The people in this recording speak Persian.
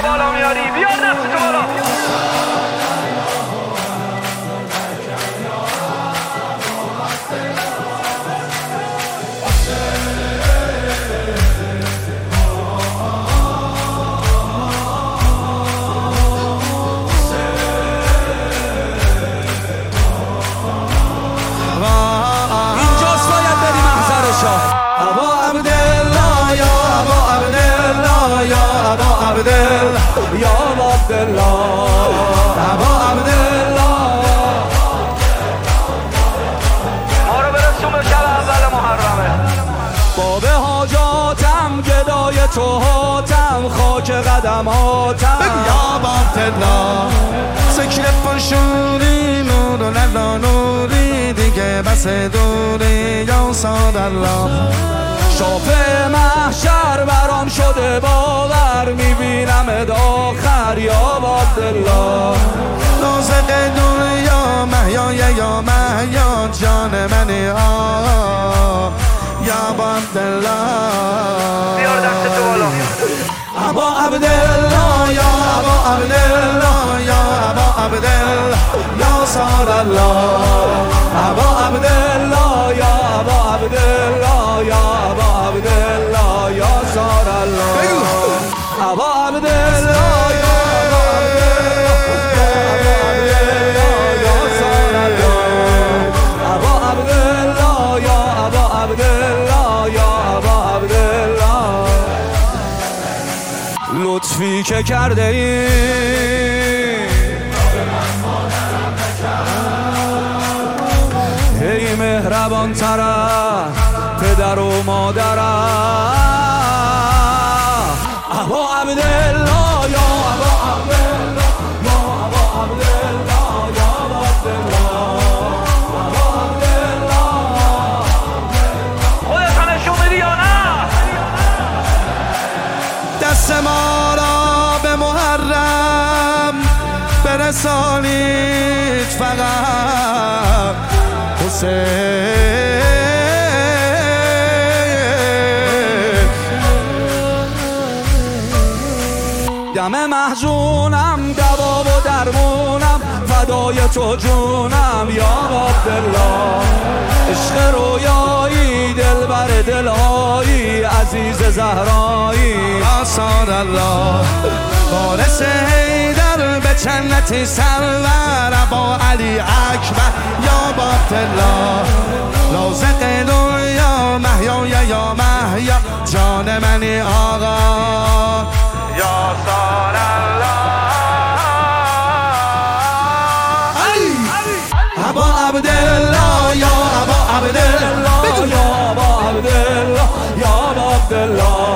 دستتو بالا میاری، بیار دستتو بالا. اینجاست باید بریم محضرشا. ابا عبدالله یا ابا عبدالله یا ابا عبدالله یا ابا عبدالله ابا عبدالله ما رو برسون به شب اول محرمه. باب حاجاتم گدای تو هاتم خاک قدماتم یا ابا عبدالله سکر پرشوری نور و للا نوری دیگه بس دوری یا سادالله شافه محشر برام شده باور میبینم آخر یا عبدالله رازق دنیا محیا یا محیا جان منی یا عبدالله بیار دستتو بالا. ابا عبدالله یا ابا عبدالله یا ابا عبدالله یا سادالله ابا عبدالله یا ابا عبدالله یا ابا عبدالله یا سادالله ابا عبدالله یا ابا عبدالله یا ابا عبدالله یا ابا عبدالله لطفی که کرده ای ای مهربان ترم پدر و مادرم ابا عبدالله یا ابا عبدالله یا ابا عبدالله یا ابا عبدالله خودت هم نشون میدی یا نه؟ دست ما را به محرم برسانید فقط حسین دم محزونم دوا و درمونم فدای تو جونم یا عبدالله عشق رویایی دلبر دلهایی عزیز زهرایی آثار الله وارث حیدر به جنت سرور ابا علی اکبر یا عبدالله رازق دنیا محیا یا محیا جان منی آقا یا سال الله. ابا عبدالله یا ابا عبدالله یا ابا عبدالله یا ابا عبدالله